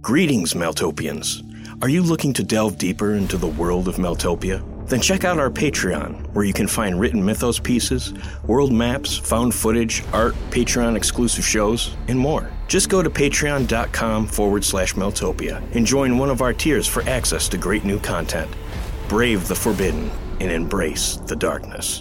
Greetings, Meltopians. Are you looking to delve deeper into the world of Meltopia? Then check out our Patreon, where you can find written mythos pieces, world maps, found footage, art, Patreon-exclusive shows, and more. Just go to patreon.com/Meltopia and join one of our tiers for access to great new content. Brave the forbidden and embrace the darkness.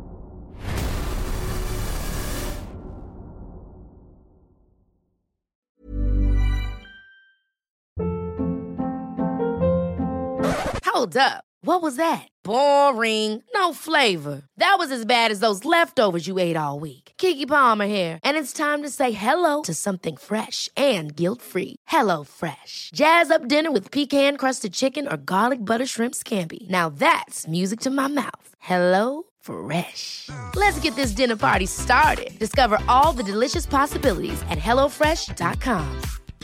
Hold up. What was that? Boring. No flavor. That was as bad as those leftovers you ate all week. Keke Palmer here, and it's time to say hello to something fresh and guilt-free. Hello Fresh. Jazz up dinner with pecan-crusted chicken or garlic butter shrimp scampi. Now that's music to my mouth. Hello Fresh. Let's get this dinner party started. Discover all the delicious possibilities at hellofresh.com.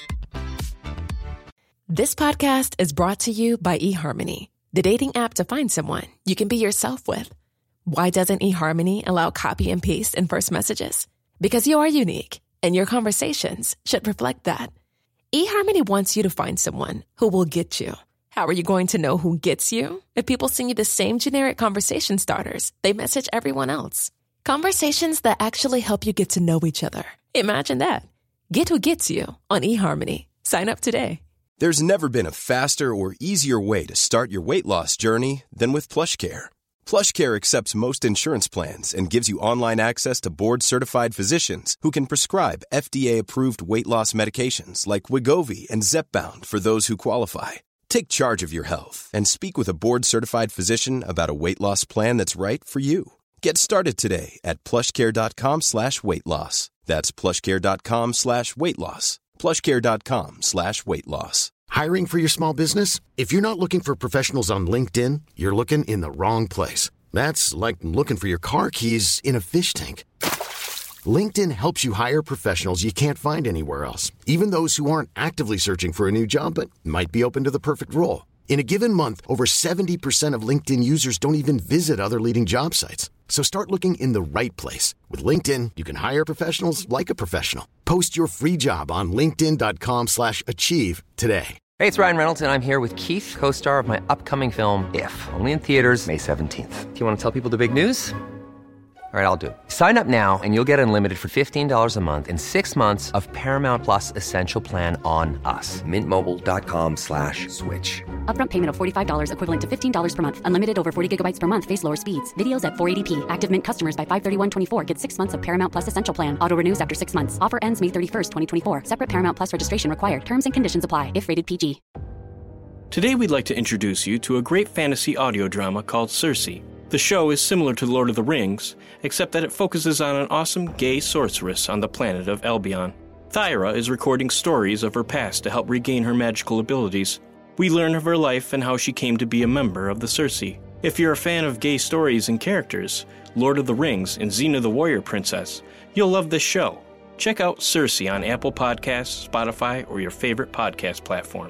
This podcast is brought to you by eHarmony, the dating app to find someone you can be yourself with. Why doesn't eHarmony allow copy and paste in first messages? Because you are unique, and your conversations should reflect that. eHarmony wants you to find someone who will get you. How are you going to know who gets you? If people send you the same generic conversation starters they message everyone else. Conversations that actually help you get to know each other. Imagine that. Get who gets you on eHarmony. Sign up today. There's never been a faster or easier way to start your weight loss journey than with PlushCare. PlushCare accepts most insurance plans and gives you online access to board-certified physicians who can prescribe FDA-approved weight loss medications like Wegovy and Zepbound for those who qualify. Take charge of your health and speak with a board-certified physician about a weight loss plan that's right for you. Get started today at plushcare.com/weight loss. That's plushcare.com/weight loss. plushcare.com/weight loss. Hiring for your small business? If you're not looking for professionals on LinkedIn, you're looking in the wrong place. That's like looking for your car keys in a fish tank. LinkedIn helps you hire professionals you can't find anywhere else, even those who aren't actively searching for a new job but might be open to the perfect role. In a given month, over 70% of LinkedIn users don't even visit other leading job sites. So start looking in the right place. With LinkedIn, you can hire professionals like a professional. Post your free job on linkedin.com/achieve today. Hey, it's Ryan Reynolds, and I'm here with Keith, co-star of my upcoming film, If, only in theaters May 17th. Do you want to tell people the big news? All right, I'll do it. Sign up now and you'll get unlimited for $15 a month and 6 months of Paramount Plus Essential Plan on us. MintMobile.com/switch. Upfront payment of $45 equivalent to $15 per month. Unlimited over 40 gigabytes per month. Face lower speeds. Videos at 480p. Active Mint customers by 531.24 get 6 months of Paramount Plus Essential Plan. Auto renews after 6 months. Offer ends May 31st, 2024. Separate Paramount Plus registration required. Terms and conditions apply if rated PG. Today we'd like to introduce you to a great fantasy audio drama called Circe. The show is similar to Lord of the Rings, except that it focuses on an awesome gay sorceress on the planet of Albion. Thyra is recording stories of her past to help regain her magical abilities. We learn of her life and how she came to be a member of the Circe. If you're a fan of gay stories and characters, Lord of the Rings and Xena the Warrior Princess, you'll love this show. Check out Circe on Apple Podcasts, Spotify, or your favorite podcast platform.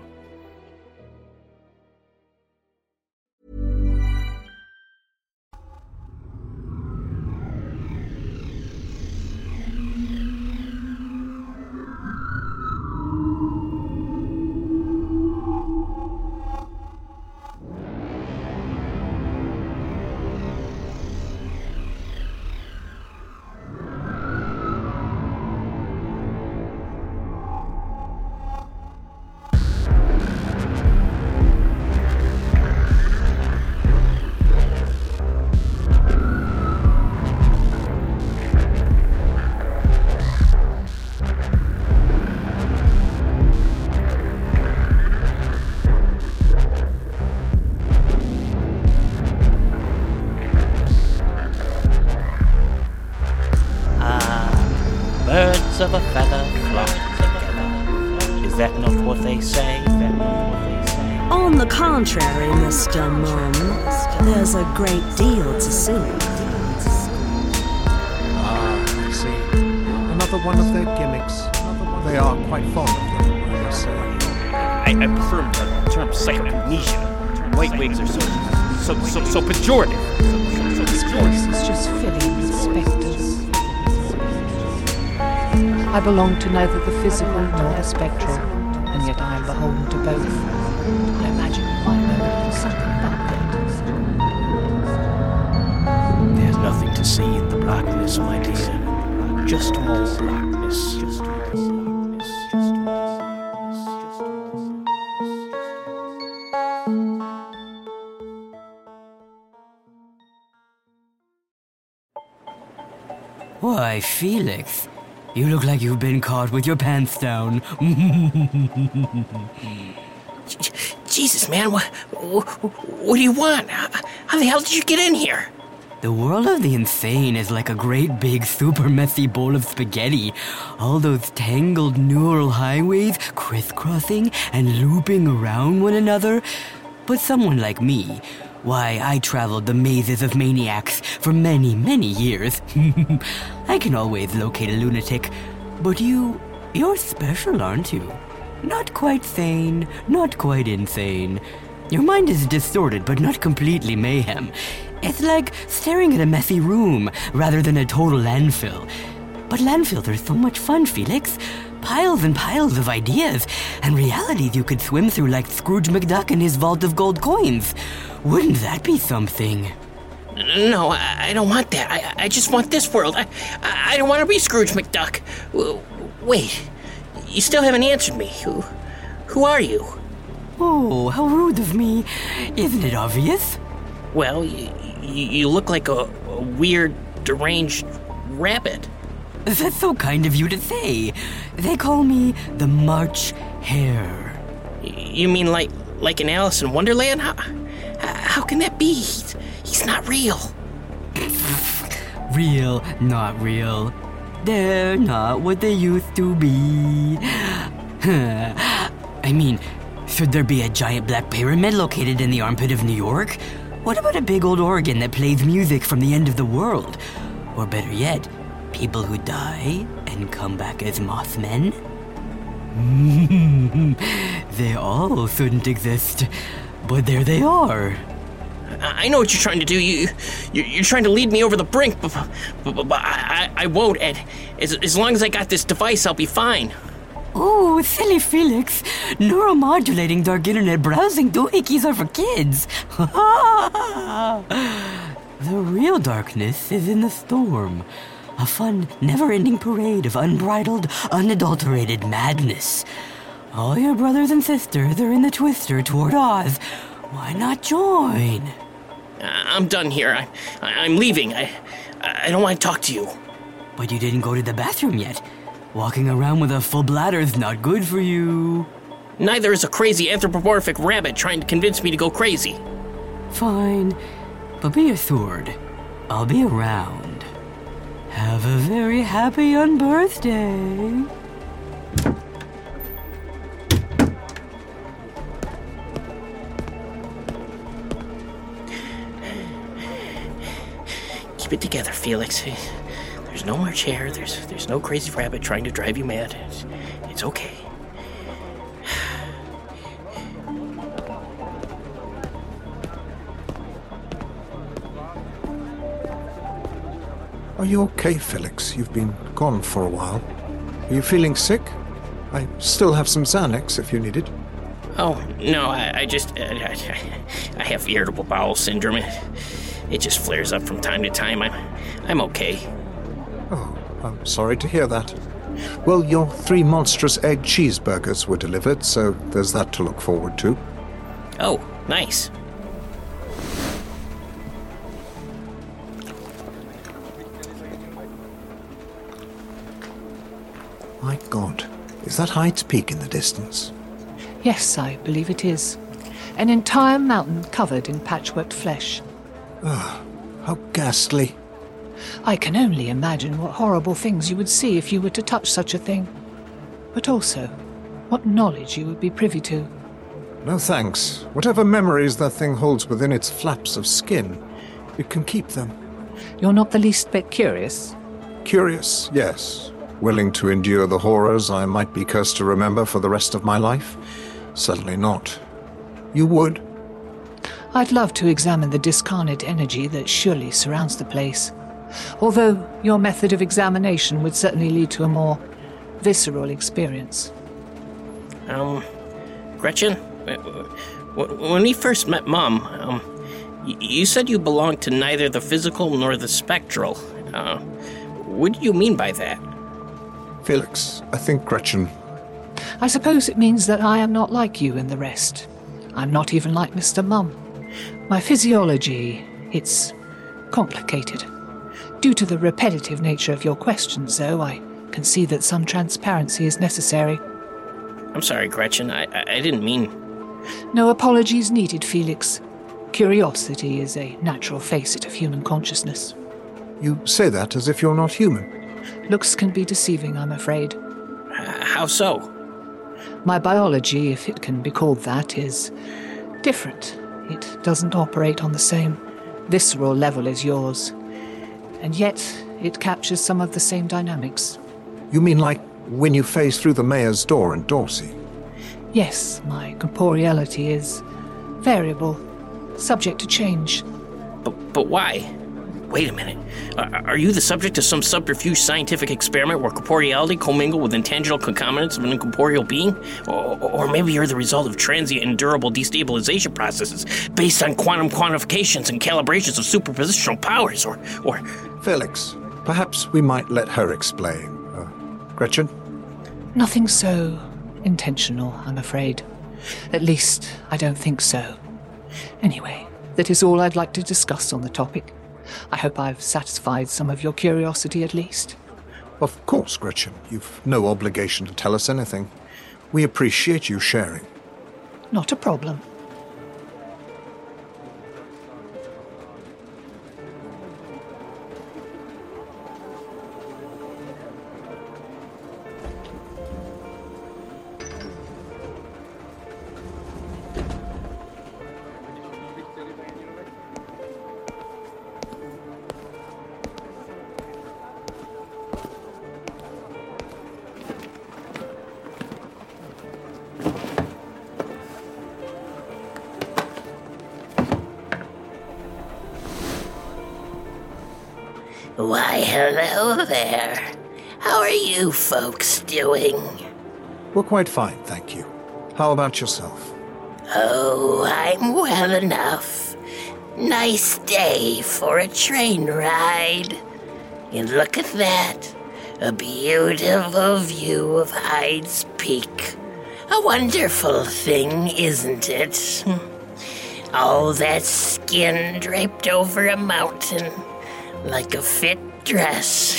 Birds of a feather flock together. Is that not what they say? On the contrary, Mr. Mum, there's a great deal to see. I see. Another one of their gimmicks. They are quite fond of them, I must say. I prefer the term psychoamnesia. White wigs are so pejorative. This place is just filling with spectres. I belong to neither the physical nor the spectral, and and yet I am beholden to both. I imagine you might know a little something about that. There's nothing to see in the blackness, my dear. Just more blackness. Just more blackness. Just more Why, Felix, you look like you've been caught with your pants down. Jesus, man, what do you want? How the hell did you get in here? The world of the insane is like a great big super messy bowl of spaghetti. All those tangled neural highways crisscrossing and looping around one another. But someone like me, why, I traveled the mazes of maniacs for many, many years. I can always locate a lunatic. But you're special, aren't you? Not quite sane, not quite insane. Your mind is distorted, but not completely mayhem. It's like staring at a messy room rather than a total landfill. But landfills are so much fun, Felix. Piles and piles of ideas and realities you could swim through like Scrooge McDuck and his vault of gold coins. Wouldn't that be something? No, I don't want that. I just want this world. I don't want to be Scrooge McDuck. Wait, you still haven't answered me. Who are you? Oh, how rude of me. Isn't it obvious? Well, you look like a weird, deranged rabbit. That's so kind of you to say. They call me the March Hare. You mean like in Alice in Wonderland? How can that be? He's not real. Real, not real. They're not what they used to be. I mean, should there be a giant black pyramid located in the armpit of New York? What about a big old organ that plays music from the end of the world? Or better yet, people who die and come back as Mothmen? They all shouldn't exist, but there they are. I know what you're trying to do. You're trying to lead me over the brink, but I won't, Ed. As long as I got this device, I'll be fine. Oh, silly Felix. Neuromodulating dark internet browsing doohickeys are for kids. The real darkness is in the storm. A fun, never-ending parade of unbridled, unadulterated madness. All your brothers and sisters are in the twister toward Oz. Why not join? I'm done here. I'm leaving. I don't want to talk to you. But you didn't go to the bathroom yet. Walking around with a full bladder is not good for you. Neither is a crazy anthropomorphic rabbit trying to convince me to go crazy. Fine, but be assured, I'll be around. Have a very happy unbirthday. Keep it together, Felix. There's no March Hare. There's no crazy rabbit trying to drive you mad. It's okay. Are you okay, Felix? You've been gone for a while. Are you feeling sick? I still have some Xanax if you need it. Oh, no, I just... I have irritable bowel syndrome. It just flares up from time to time. I'm okay. Oh, I'm sorry to hear that. Well, your 3 monstrous egg cheeseburgers were delivered, so there's that to look forward to. Oh, nice. My God, is that Hyde's Peak in the distance? Yes, I believe it is. An entire mountain covered in patchworked flesh. Ah, how ghastly. I can only imagine what horrible things you would see if you were to touch such a thing. But also, what knowledge you would be privy to. No thanks. Whatever memories that thing holds within its flaps of skin, it can keep them. You're not the least bit curious? Curious, yes. Willing to endure the horrors I might be cursed to remember for the rest of my life? Certainly not. You would? I'd love to examine the discarnate energy that surely surrounds the place. Although your method of examination would certainly lead to a more visceral experience. Gretchen, when we first met Mom, you said you belonged to neither the physical nor the spectral. What do you mean by that? Felix, I think Gretchen... I suppose it means that I am not like you and the rest. I'm not even like Mr. Mum. My physiology, it's complicated. Due to the repetitive nature of your questions, though, I can see that some transparency is necessary. I'm sorry, Gretchen. I didn't mean... No apologies needed, Felix. Curiosity is a natural facet of human consciousness. You say that as if you're not human. Looks can be deceiving, I'm afraid. How so? My biology, if it can be called that, is different. It doesn't operate on the same visceral level as yours. And yet, it captures some of the same dynamics. You mean like when you phase through the mayor's door in Dorsey? Yes, my corporeality is variable, subject to change. But why? Wait a minute. Are you the subject of some subterfuge scientific experiment where corporeality commingle with intangible concomitants of an incorporeal being? Or maybe you're the result of transient and durable destabilization processes based on quantum quantifications and calibrations of superpositional powers, or... Felix, perhaps we might let her explain. Gretchen? Nothing so intentional, I'm afraid. At least, I don't think so. Anyway, that is all I'd like to discuss on the topic. I hope I've satisfied some of your curiosity at least. Of course, Gretchen. You've no obligation to tell us anything. We appreciate you sharing. Not a problem. Why, hello there. How are you folks doing? We're quite fine, thank you. How about yourself? Oh, I'm well enough. Nice day for a train ride. And look at that. A beautiful view of Hyde's Peak. A wonderful thing, isn't it? All that skin draped over a mountain. Like a fit dress.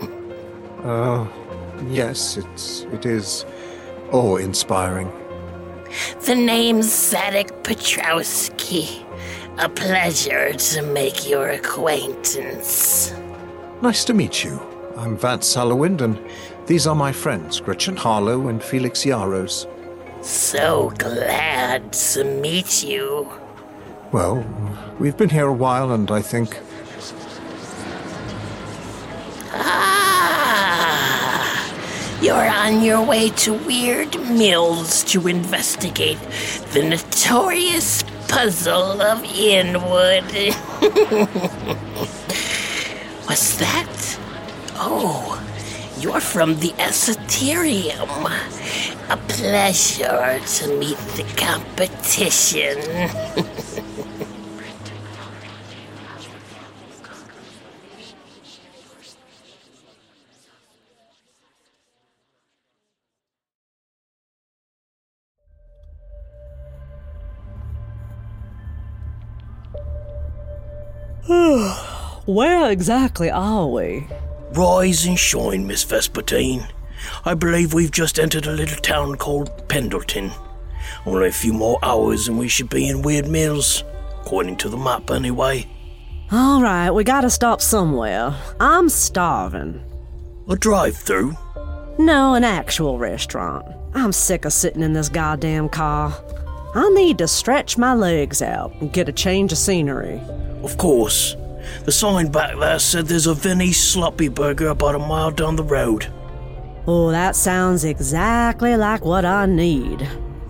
Yes, it is awe-inspiring. The name's Zadok Petrowski. A pleasure to make your acquaintance. Nice to meet you. I'm Vance Salowind, and these are my friends, Gretchen Harlow and Felix Yaros. So glad to meet you. Well, we've been here a while, and I think... You're on your way to Weird Mills to investigate the notorious puzzle of Inwood. What's that? Oh, you're from the Esoterium. A pleasure to meet the competition. Where exactly are we? Rise and shine, Miss Vespertine. I believe we've just entered a little town called Pendleton. Only a few more hours and we should be in Weird Mills. According to the map, anyway. All right, we gotta stop somewhere. I'm starving. A drive-through? No, an actual restaurant. I'm sick of sitting in this goddamn car. I need to stretch my legs out and get a change of scenery. Of course. The sign back there said there's a Vinnie's Sloppy Burger about a mile down the road. Oh, that sounds exactly like what I need.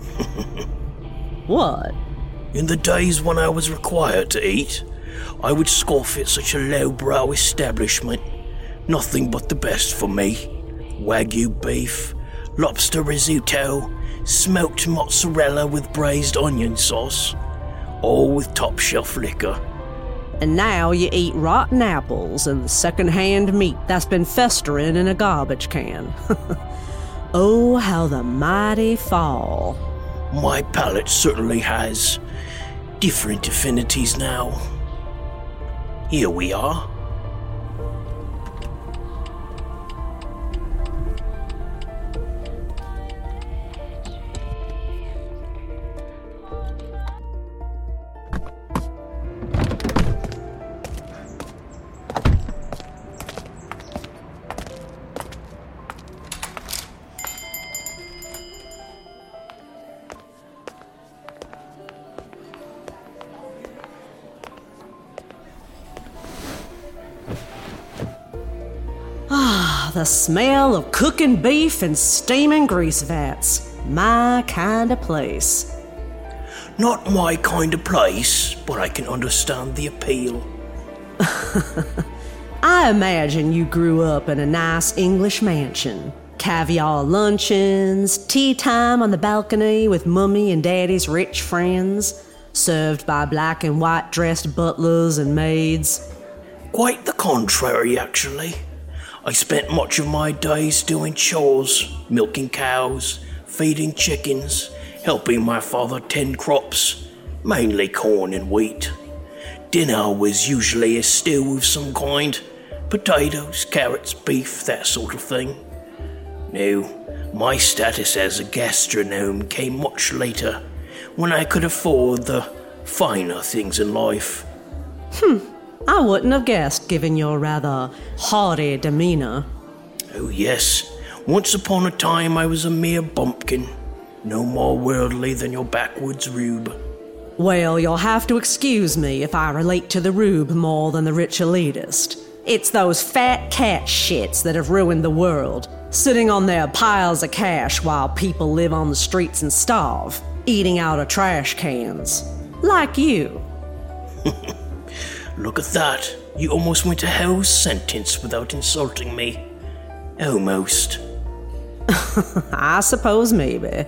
What? In the days when I was required to eat, I would scoff at such a lowbrow establishment. Nothing but the best for me. Wagyu beef, lobster risotto, smoked mozzarella with braised onion sauce, all with top-shelf liquor. And now you eat rotten apples and second-hand meat that's been festering in a garbage can. Oh, how the mighty fall. My palate certainly has different affinities now. Here we are. The smell of cooking beef and steaming grease vats. My kind of place. Not my kind of place, but I can understand the appeal. I imagine you grew up in a nice English mansion. Caviar luncheons, tea time on the balcony with Mummy and Daddy's rich friends, served by black and white dressed butlers and maids. Quite the contrary, actually. I spent much of my days doing chores, milking cows, feeding chickens, helping my father tend crops, mainly corn and wheat. Dinner was usually a stew of some kind, potatoes, carrots, beef, that sort of thing. Now, my status as a gastronome came much later, when I could afford the finer things in life. I wouldn't have guessed, given your rather haughty demeanor. Oh yes, once upon a time I was a mere bumpkin, no more worldly than your backwoods rube. Well, you'll have to excuse me if I relate to the rube more than the rich elitist. It's those fat cat shits that have ruined the world, sitting on their piles of cash while people live on the streets and starve, eating out of trash cans. Like you. Look at that. You almost went a whole sentence without insulting me. Almost. I suppose maybe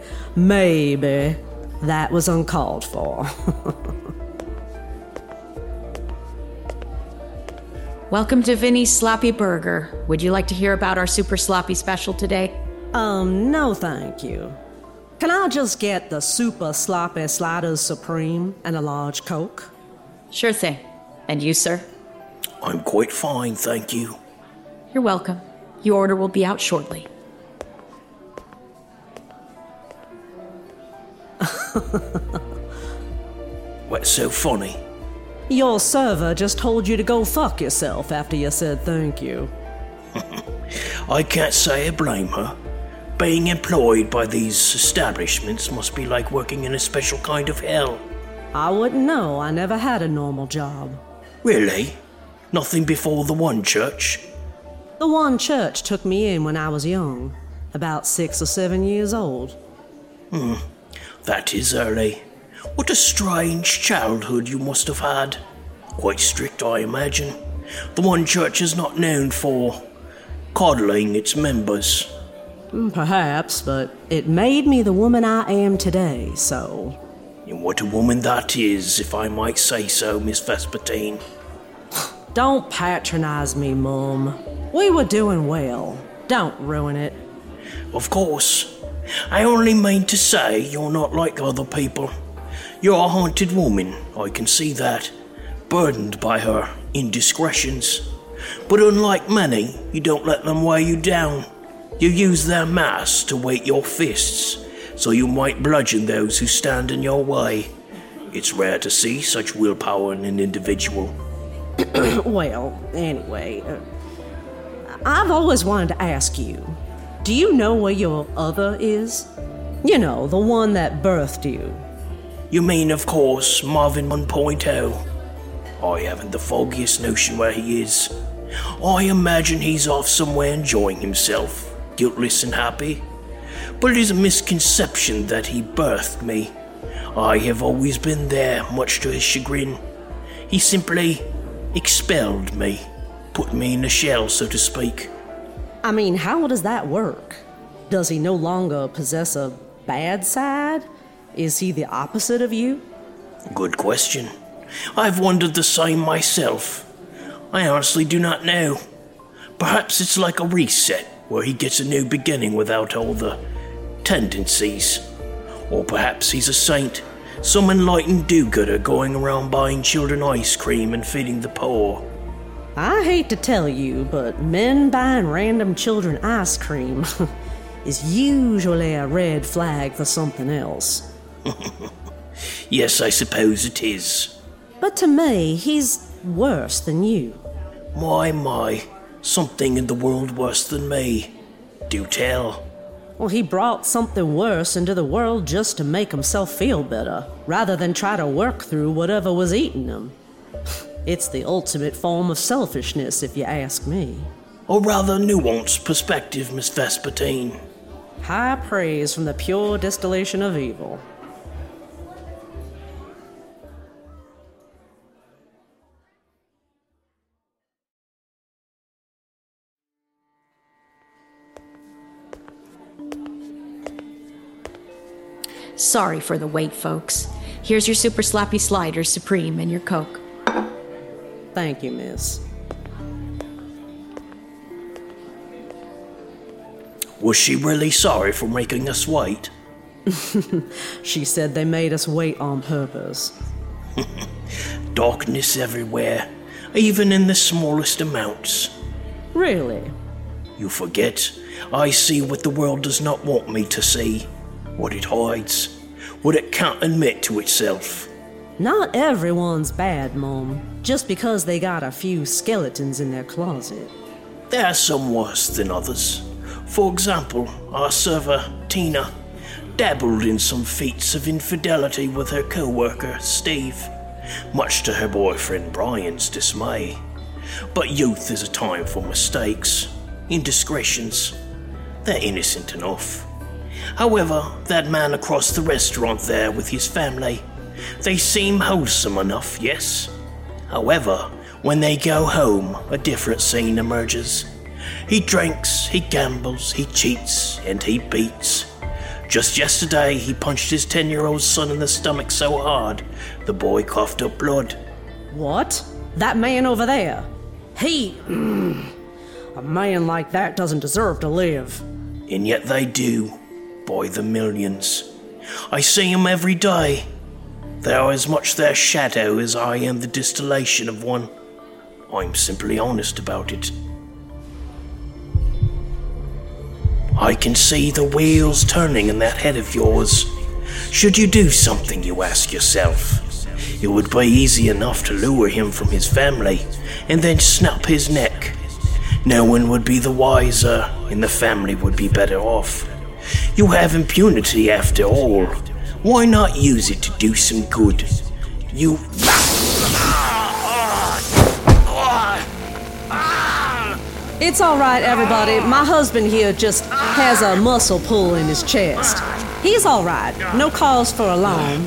that was uncalled for. Welcome to Vinny's Sloppy Burger. Would you like to hear about our super sloppy special today? No thank you. Can I just get the super sloppy sliders supreme and a large Coke? Sure thing. And you, sir? I'm quite fine, thank you. You're welcome. Your order will be out shortly. What's so funny? Your server just told you to go fuck yourself after you said thank you. I can't say I blame her. Being employed by these establishments must be like working in a special kind of hell. I wouldn't know. I never had a normal job. Really? Nothing before the one church? The one church took me in when I was young, about 6 or 7 years old. That is early. What a strange childhood you must have had. Quite strict, I imagine. The one church is not known for coddling its members. Perhaps, but it made me the woman I am today, so... And what a woman that is, if I might say so, Miss Vespertine. Don't patronize me, Mum. We were doing well. Don't ruin it. Of course. I only mean to say you're not like other people. You're a haunted woman, I can see that. Burdened by her indiscretions. But unlike many, you don't let them weigh you down. You use their mass to weight your fists, so you might bludgeon those who stand in your way. It's rare to see such willpower in an individual. Well, anyway, I've always wanted to ask you, do you know where your other is? You know, the one that birthed you. You mean, of course, Marvin 1.0. I haven't the foggiest notion where he is. I imagine he's off somewhere enjoying himself, guiltless and happy. But it is a misconception that he birthed me. I have always been there, much to his chagrin. He simply expelled me, put me in a shell, so to speak. I mean, how does that work? Does he no longer possess a bad side? Is he the opposite of you? Good question. I've wondered the same myself. I honestly do not know. Perhaps it's like a reset, where he gets a new beginning without all the tendencies. Or perhaps he's a saint, some enlightened do-gooder going around buying children ice cream and feeding the poor. I hate to tell you, but men buying random children ice cream is usually a red flag for something else. Yes, I suppose it is. But to me, he's worse than you. My, something in the world worse than me. Do tell. Well, he brought something worse into the world just to make himself feel better, rather than try to work through whatever was eating him. It's the ultimate form of selfishness, if you ask me. A rather nuanced perspective, Miss Vespertine. High praise from the pure distillation of evil. Sorry for the wait, folks. Here's your Super Sloppy Sliders Supreme and your Coke. Thank you, miss. Was she really sorry for making us wait? She said they made us wait on purpose. Darkness everywhere, even in the smallest amounts. Really? You forget, I see what the world does not want me to see. What it hides, what it can't admit to itself. Not everyone's bad, Mom, just because they got a few skeletons in their closet. There are some worse than others. For example, our server, Tina, dabbled in some feats of infidelity with her co-worker, Steve, much to her boyfriend Brian's dismay. But youth is a time for mistakes, indiscretions. They're innocent enough. However, that man across the restaurant there with his family, they seem wholesome enough, yes? However, when they go home, a different scene emerges. He drinks, he gambles, he cheats, and he beats. Just yesterday, he punched his 10-year-old son in the stomach so hard, the boy coughed up blood. What? That man over there? A man like that doesn't deserve to live. And yet they do. By the millions. I see them every day. They are as much their shadow as I am the distillation of one. I'm simply honest about it. I can see the wheels turning in that head of yours. Should you do something, you ask yourself, it would be easy enough to lure him from his family and then snap his neck. No one would be the wiser, and the family would be better off. You have impunity after all. Why not use it to do some good? You... It's all right, everybody. My husband here just has a muscle pull in his chest. He's all right. No cause for alarm.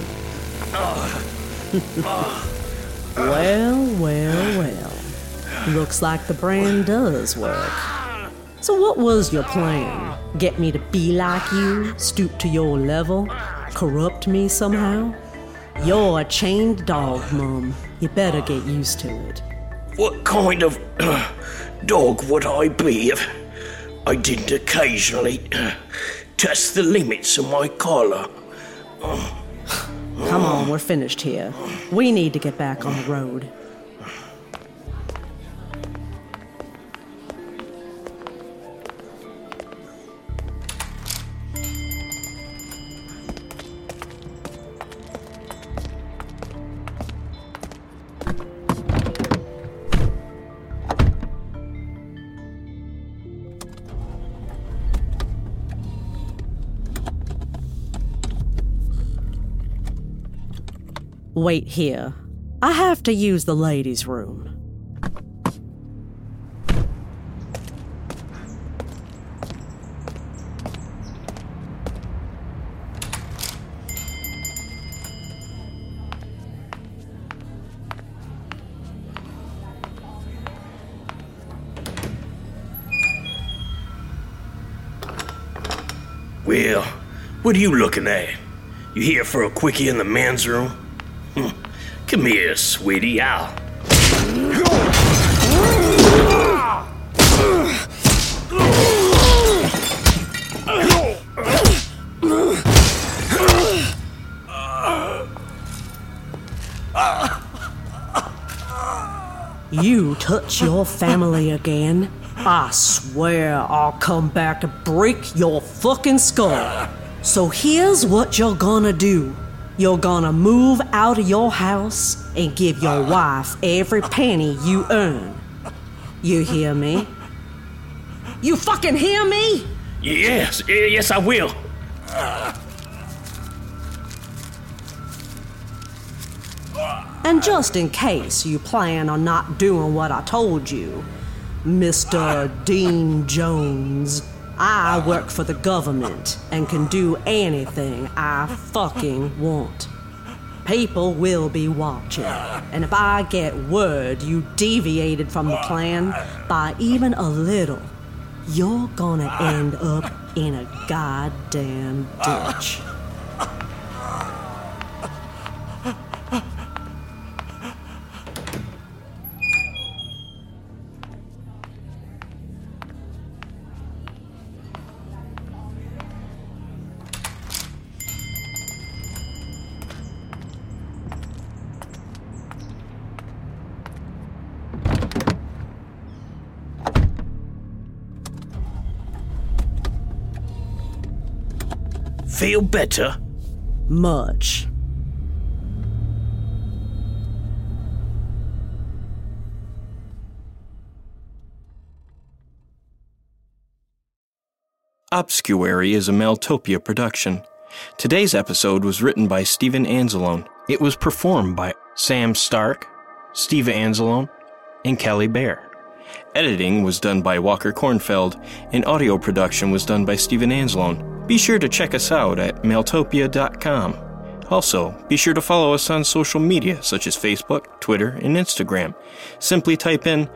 Well. Looks like the brand does work. So what was your plan? Get me to be like you? Stoop to your level? Corrupt me somehow? You're a chained dog, Mum. You better get used to it. What kind of dog would I be if I didn't occasionally test the limits of my collar? Come on, we're finished here. We need to get back on the road. Wait here. I have to use the ladies' room. What are you looking at? You here for a quickie in the men's room? Come here, sweetie, You touch your family again, I swear I'll come back and break your fucking skull. So here's what you're gonna do. You're gonna move out of your house and give your wife every penny you earn. You hear me? You fucking hear me? Yes, I will. And just in case you plan on not doing what I told you, Mr. Dean Jones, I work for the government and can do anything I fucking want. People will be watching, and if I get word you deviated from the plan by even a little, you're gonna end up in a goddamn ditch. Feel better? Much. Obscuary is a Maeltopia production. Today's episode was written by Steven Anzalone. It was performed by Sam Stark, Steve Anzalone, and Kelly Bear. Editing was done by Walker Kornfeld, and audio production was done by Steven Anzalone. Be sure to check us out at maeltopia.com. Also, be sure to follow us on social media such as Facebook, Twitter, and Instagram. Simply type in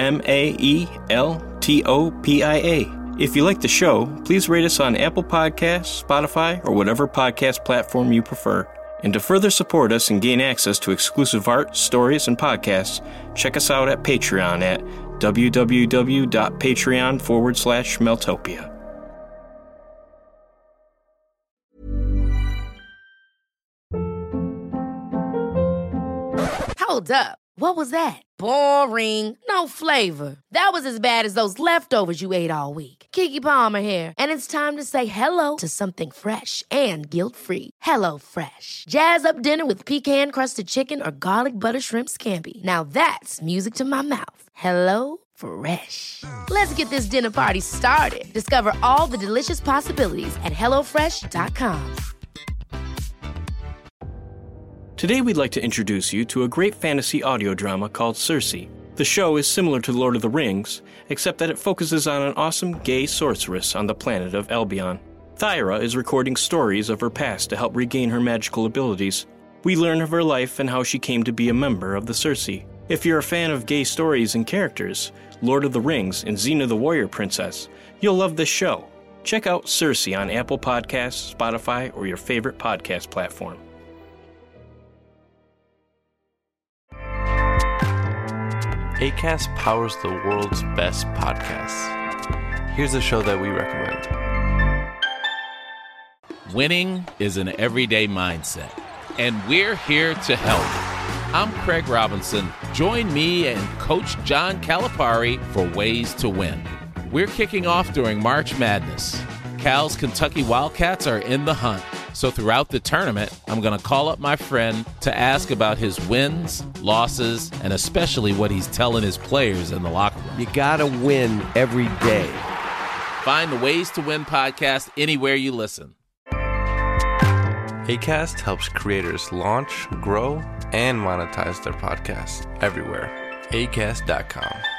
MAELTOPIA. If you like the show, please rate us on Apple Podcasts, Spotify, or whatever podcast platform you prefer. And to further support us and gain access to exclusive art, stories, and podcasts, check us out at Patreon at www.patreon.com/Maeltopia. Hold up. What was that? Boring. No flavor. That was as bad as those leftovers you ate all week. Keke Palmer here, and it's time to say hello to something fresh and guilt-free. HelloFresh. Jazz up dinner with pecan-crusted chicken or garlic butter shrimp scampi. Now that's music to my mouth. HelloFresh. Let's get this dinner party started. Discover all the delicious possibilities at HelloFresh.com. Today we'd like to introduce you to a great fantasy audio drama called Circe. The show is similar to Lord of the Rings, except that it focuses on an awesome gay sorceress on the planet of Albion. Thyra is recording stories of her past to help regain her magical abilities. We learn of her life and how she came to be a member of the Circe. If you're a fan of gay stories and characters, Lord of the Rings, and Xena the Warrior Princess, you'll love this show. Check out Circe on Apple Podcasts, Spotify, or your favorite podcast platform. Acast powers the world's best podcasts. Here's a show that we recommend. Winning is an everyday mindset, and we're here to help. I'm Craig Robinson. Join me and Coach John Calipari for Ways to Win. We're kicking off during March Madness. Cal's Kentucky Wildcats are in the hunt. So throughout the tournament, I'm going to call up my friend to ask about his wins, losses, and especially what he's telling his players in the locker room. You got to win every day. Find the Ways to Win podcast anywhere you listen. Acast helps creators launch, grow, and monetize their podcasts everywhere. Acast.com.